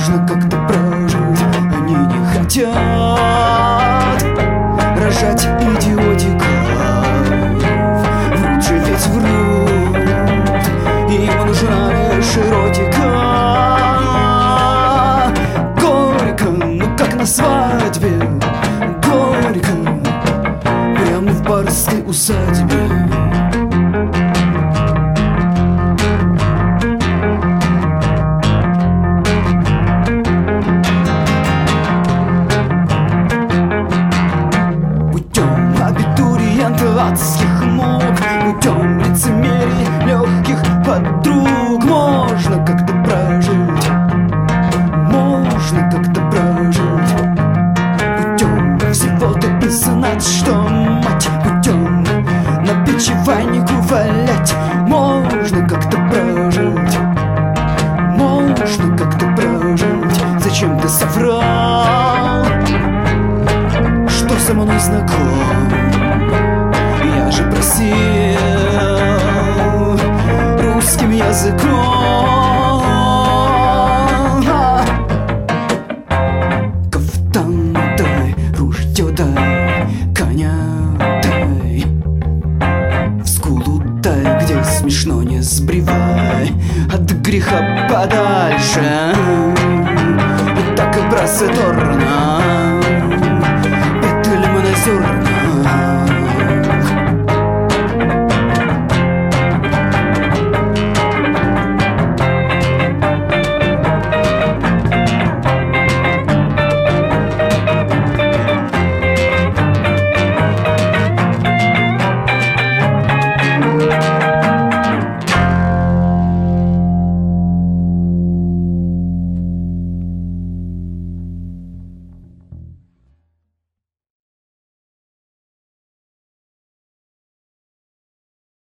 можно как-то прожить. Они не хотят рожать идиотиков. Врут же ведь врут, им нужна лишь эротика. Горько, ну как на свадьбе. Горько, прямо в барской усадьбе. Адских мук, путем лицемерий, легких подруг. Можно как-то прожить, можно как-то прожить. Путем всего-то и знать, что мать. Путем на печи ванику валять. Можно как-то прожить, можно как-то прожить. Зачем ты соврал, что со мной знаком? Я же просил русским языком. Кафтан дай, ружье дай, коня дай, в скулу дай, где смешно не сбривай, от греха подальше. И так и бросай тор